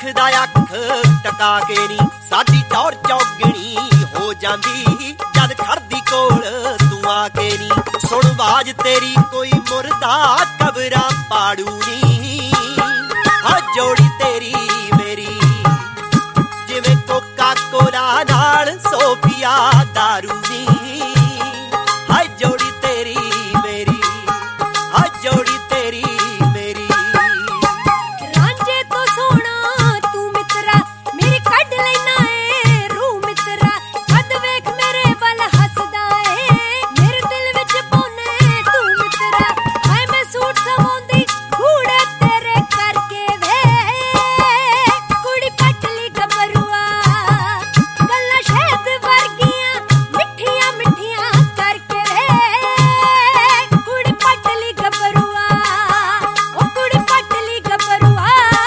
ਪੁੱਛਦਾ ਅੱਖ ਟਕਾ ਕੇ ਨੀ, ਸਾਡੀ ਟੌਰ ਚੌਗਣੀ ਹੋ ਜਾਂਦੀ ਜਦ ਖੜਦੀ ਕੋਲ ਤੂੰ ਆ ਕੇ ਨੀ। ਸੁਣ ਆਵਾਜ਼ ਤੇਰੀ ਕੋਈ ਮੁਰਦਾ ਕਬਰਾਂ ਪਾੜੂ ਨੀ, ਹਾਂ ਜੋੜੀ ਤੇਰੀ ਮੇਰੀ ਜਿਵੇਂ ਕੋਕਾ ਕੋਲਾ ਨਾਲ ਸੋਫੀਆ ਦਾਰੂ ਨੀ, ਹਾਂ ਜੋੜੀ ਤੇਰੀ ਮੇਰੀ, ਹਾਂ ਜੋੜੀ ਤੇਰੀ ਮੇਰੀ। ਰਾਂਝੇ ਤੋਂ ਸੋਹਣਾ ਤੂੰ ਮਿੱਤਰਾ ਮੇਰੀ ਕੱਢ ਲੈਣਾ ਏ ਰੂਹ ਮਿੱਤਰਾ, ਕਦ ਵੇਖ ਮੇਰੇ ਵੱਲ ਹੱਸਦਾ ਏ ਮੇਰੇ ਦਿਲ ਵਿੱਚ ਪਾਉਨੇ ਤੂੰ ਮਿੱਤਰਾ। ਹਾਏ ਮੈਂ ਸੂਟ ਸਵਾਉਂਦੀ ਕੂੜੇ ਤੇਰੇ ਕਰਕੇ ਵੇ, ਕੁੜੀ ਪਟਲੀ ਗੱਭਰੂਆ ਗੱਲਾਂ ਸ਼ਹਿਦ ਵਰਗੀਆਂ ਮਿੱਠੀਆਂ ਮਿੱਠੀਆਂ ਕਰਕੇ ਵੇ, ਕੁੜੀ ਪਟਲੀ ਗੱਭਰੂਆ ਉਹ ਕੁੜੀ ਪਟਲੀ ਗੱਭਰੂਆ।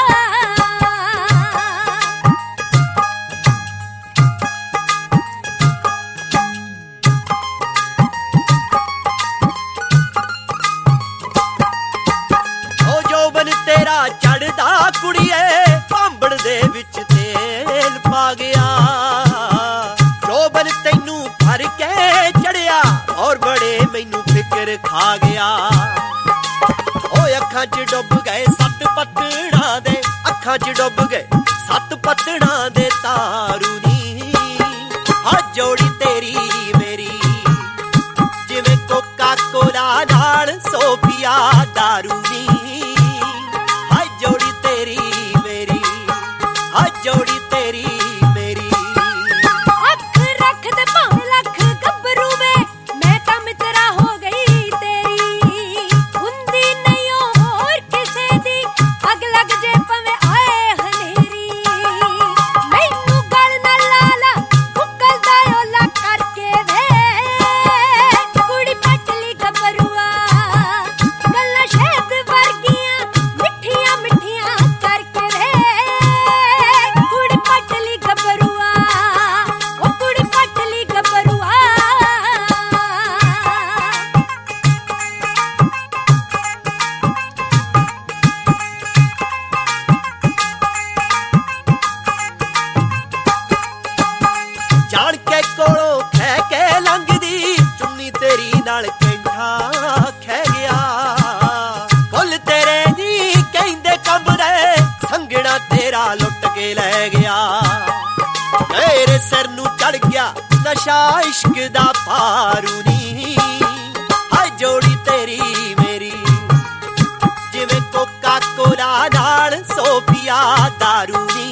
ਓ ਜੋਬਨ ਤੇਰਾ ਚੜਦਾ ਕੁੜੀਏ ਭਾਂਬੜ ਦੇ ਵਿੱਚ ਤੇਲ ਪਾ ਗਿਆ, ਜੋਬਨ ਤੈਨੂੰ ਭਰ ਕੇ ਚੜਿਆ ਔਰ ਬੜੇ ਮੈਨੂੰ ਫਿਕਰ ਖਾ ਗਿਆ। ਓਏ ਅੱਖਾਂ 'ਚ ਡੁੱਬ ਗਏ ਸੱਤ ਪੱਤਣਾ ਦੇ, ਅੱਖਾਂ 'ਚ ਡੁੱਬ ਗਏ ਸੱਤ ਪੱਤਣਾ ਦੇ ਤਾਰੂ ਨੀ, ਹਾਂ ਜੋੜੀ ਤੇਰੀ ਮੇਰੀ ਜਿਵੇਂ ਕੋਕਾ ਕੋਲਾ ਨਾਲ ਸੋਫੀਆ ਦਾਰੂ ਨੀ, ਹਾਂ ਜੋੜੀ ਤੇਰੀ ਮੇਰੀ, ਹਾਂ ਜੋੜੀ ਤੇਰੀ ਮੇਰੀ। ਅੱਖ ਰੱਖ ਦੇ ਭਾਵੇਂ ਲੱਖ ਗੱਭਰੂ ਵੇ ਮੈਂ ਤਾਂ ਮਿੱਤਰਾ ਹੋ ਗਈ ਤੇਰੀ, ਹੁੰਦੀ ਨਹੀਂ ਉਹ ਹੋਰ ਕਿਸੇ ਦੀ ਅੱਗ ਲੱਗ ਜੇ ਭਾਵੇਂ ਆਏ ਹਨੇਰੀ। ਮੈਨੂੰ ਗਲ ਨਾ ਲਾ ਲਾ ਕੁੱਕਲਦਾ ਓਲਾ ਕਰਕੇ ਵੇ, ਕੁੜੀ ਪਟਲੀ ਗੱਭਰੂਆ ਗੱਲਾਂ ਸ਼ਹਿਦ ਵਰਗੀਆਂ ਮਿੱਠੀਆਂ ਮਿੱਠੀਆਂ ਕਰਕੇ ਵੇ, ਕੁੜੀ ਪਟਲੀ ਗੱਭਰੂਆ ਉਹ ਕੁੜੀ ਪਟਲੀ ਗੱਭਰੂਆ। ਜਾਣ ਕੇ ਕੋਲੋਂ ਖਹਿ ਕੇ ਲੰਘਦੀ ਚੁੰਨੀ ਤੇਰੀ ਨਾਲ ਕੈਂਠਾ ਖਹਿ ਗਿਆ, ਫੁੱਲ ਤੇਰੇ ਨੀ ਕਹਿੰਦੇ ਕੰਬਦੇ ਸੰਗਣਾ ਤੇਰਾ ਲੁੱਟ ਕੇ ਲੈ ਗਿਆ। ਤੇਰੇ ਸਿਰ ਨੂੰ ਚੜ ਗਿਆ ਨਸ਼ਾ ਇਸ਼ਕ ਦਾ ਭਾਰੂ ਨੀ, ਹਾਏ ਜੋੜੀ ਤੇਰੀ ਮੇਰੀ ਜਿਵੇਂ ਕੋਕਾ ਕੋਲਾ ਨਾਲ ਸੋਫੀਆ ਦਾਰੂ ਨੀ,